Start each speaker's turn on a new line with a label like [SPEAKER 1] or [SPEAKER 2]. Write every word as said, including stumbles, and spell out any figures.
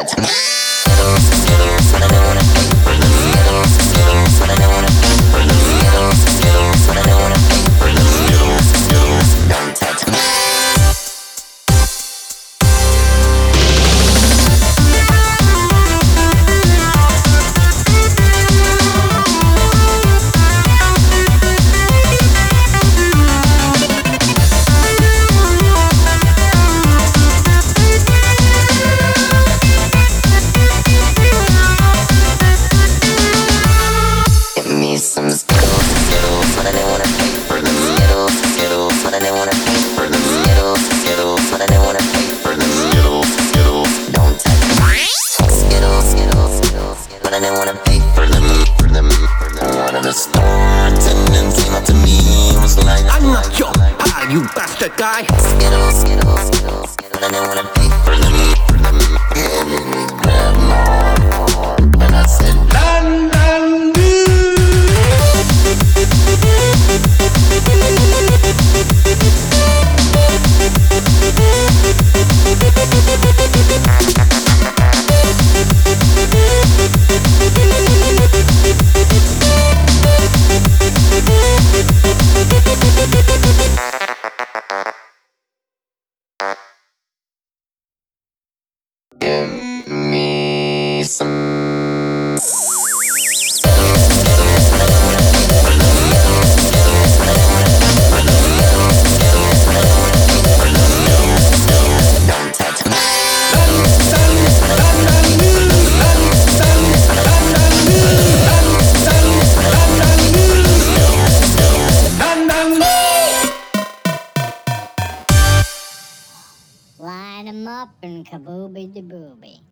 [SPEAKER 1] Some Skittles, Skittles, but I didn't wanna pay for them. Skittles, Skittles, but I didn't wanna pay for them. Skittles, Skittles, but I didn't wanna pay for them. Skittles, Skittles, don't touch me. Skittles, Skittles, Skittles, but I didn't wanna pay for them, for them, for them. One of the store attendants came up to me and was like,
[SPEAKER 2] I'm not your pal, you bastard guy.
[SPEAKER 1] Skittles, Skittles, Skittles, but I didn't wanna pay for them, for them. And then he grabbed my arm and I said, Dun, dun, dun. Give me some.
[SPEAKER 3] Line 'em up and kabooby de booby.